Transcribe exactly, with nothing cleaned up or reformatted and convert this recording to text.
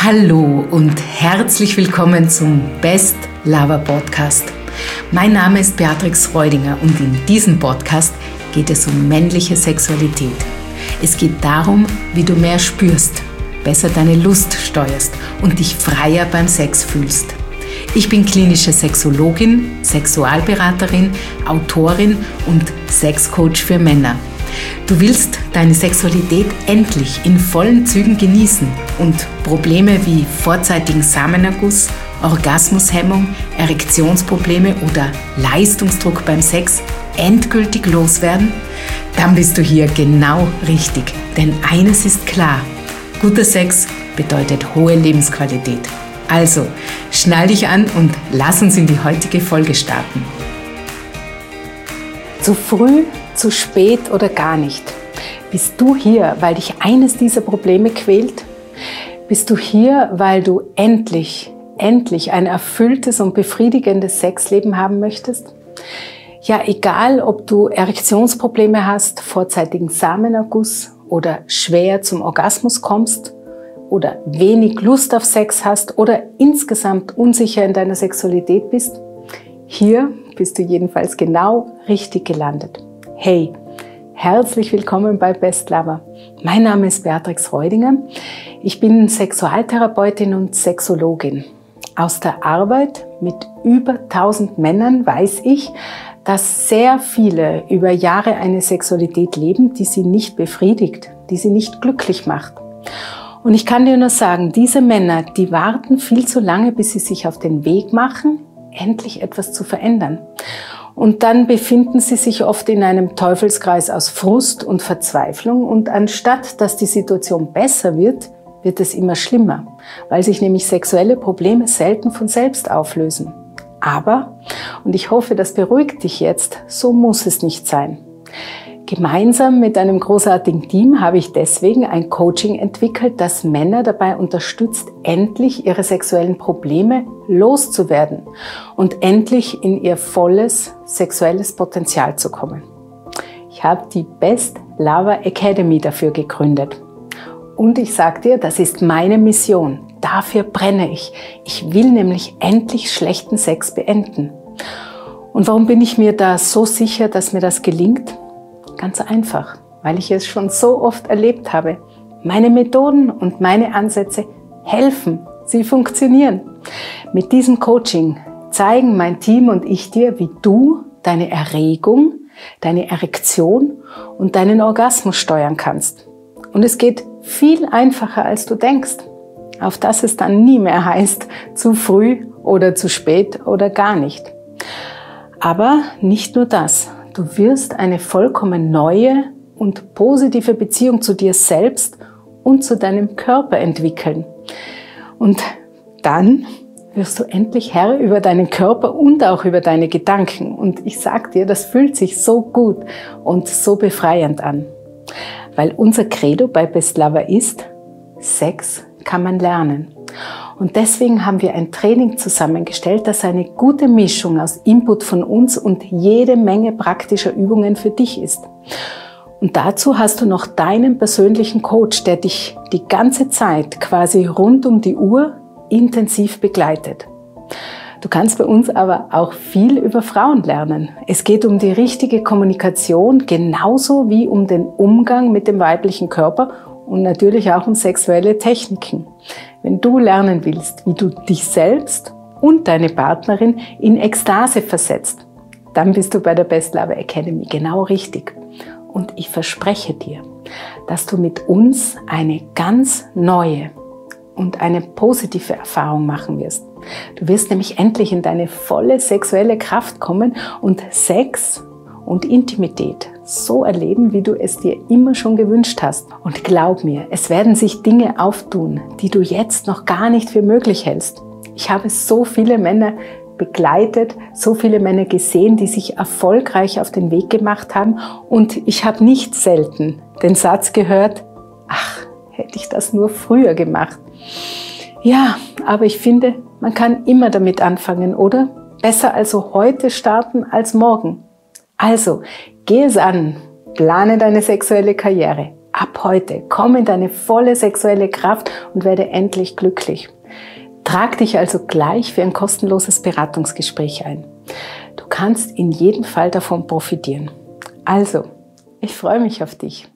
Hallo und herzlich willkommen zum Best Lover Podcast. Mein Name ist Beatrix Reudinger und in diesem Podcast geht es um männliche Sexualität. Es geht darum, wie du mehr spürst, besser deine Lust steuerst und dich freier beim Sex fühlst. Ich bin klinische Sexologin, Sexualberaterin, Autorin und Sexcoach für Männer. Du willst deine Sexualität endlich in vollen Zügen genießen und Probleme wie vorzeitigen Samenerguss, Orgasmushemmung, Erektionsprobleme oder Leistungsdruck beim Sex endgültig loswerden? Dann bist du hier genau richtig, denn eines ist klar: guter Sex bedeutet hohe Lebensqualität. Also, schnall dich an und lass uns in die heutige Folge starten. Zu früh, zu spät oder gar nicht. Bist du hier, weil dich eines dieser Probleme quält? Bist du hier, weil du endlich, endlich ein erfülltes und befriedigendes Sexleben haben möchtest? Ja, egal, ob du Erektionsprobleme hast, vorzeitigen Samenerguss oder schwer zum Orgasmus kommst oder wenig Lust auf Sex hast oder insgesamt unsicher in deiner Sexualität bist, hier bist du jedenfalls genau richtig gelandet. Hey, herzlich willkommen bei Best Lover. Mein Name ist Beatrix Reudinger. Ich bin Sexualtherapeutin und Sexologin. Aus der Arbeit mit über tausend Männern weiß ich, dass sehr viele über Jahre eine Sexualität leben, die sie nicht befriedigt, die sie nicht glücklich macht. Und ich kann dir nur sagen, diese Männer, die warten viel zu lange, bis sie sich auf den Weg machen, endlich etwas zu verändern. Und dann befinden sie sich oft in einem Teufelskreis aus Frust und Verzweiflung. Und anstatt dass die Situation besser wird, wird es immer schlimmer, weil sich nämlich sexuelle Probleme selten von selbst auflösen. Aber, und ich hoffe, das beruhigt dich jetzt, so muss es nicht sein. Gemeinsam mit einem großartigen Team habe ich deswegen ein Coaching entwickelt, das Männer dabei unterstützt, endlich ihre sexuellen Probleme loszuwerden und endlich in ihr volles sexuelles Potenzial zu kommen. Ich habe die Best Lover Academy dafür gegründet. Und ich sage dir, das ist meine Mission. Dafür brenne ich. Ich will nämlich endlich schlechten Sex beenden. Und warum bin ich mir da so sicher, dass mir das gelingt? Ganz einfach, weil ich es schon so oft erlebt habe. Meine Methoden und meine Ansätze helfen, sie funktionieren. Mit diesem Coaching zeigen mein Team und ich dir, wie du deine Erregung, deine Erektion und deinen Orgasmus steuern kannst. Und es geht viel einfacher, als du denkst. Auf dass es dann nie mehr heißt, zu früh oder zu spät oder gar nicht. Aber nicht nur das. Du wirst eine vollkommen neue und positive Beziehung zu dir selbst und zu deinem Körper entwickeln. Und dann wirst du endlich Herr über deinen Körper und auch über deine Gedanken. Und ich sag dir, das fühlt sich so gut und so befreiend an. Weil unser Credo bei Best Lover ist: Sex kann man lernen. Und deswegen haben wir ein Training zusammengestellt, das eine gute Mischung aus Input von uns und jede Menge praktischer Übungen für dich ist. Und dazu hast du noch deinen persönlichen Coach, der dich die ganze Zeit quasi rund um die Uhr intensiv begleitet. Du kannst bei uns aber auch viel über Frauen lernen. Es geht um die richtige Kommunikation, genauso wie um den Umgang mit dem weiblichen Körper und natürlich auch um sexuelle Techniken. Wenn du lernen willst, wie du dich selbst und deine Partnerin in Ekstase versetzt, dann bist du bei der Best Lover Academy genau richtig. Und ich verspreche dir, dass du mit uns eine ganz neue und eine positive Erfahrung machen wirst. Du wirst nämlich endlich in deine volle sexuelle Kraft kommen und Sex und Intimität so erleben, wie du es dir immer schon gewünscht hast. Und glaub mir, es werden sich Dinge auftun, die du jetzt noch gar nicht für möglich hältst. Ich habe so viele Männer begleitet, so viele Männer gesehen, die sich erfolgreich auf den Weg gemacht haben. Und ich habe nicht selten den Satz gehört: Ach, hätte ich das nur früher gemacht. Ja, aber ich finde, man kann immer damit anfangen, oder? Besser also heute starten als morgen. Also, geh es an, plane deine sexuelle Karriere, ab heute. Komm in deine volle sexuelle Kraft und werde endlich glücklich. Trag dich also gleich für ein kostenloses Beratungsgespräch ein. Du kannst in jedem Fall davon profitieren. Also, ich freue mich auf dich.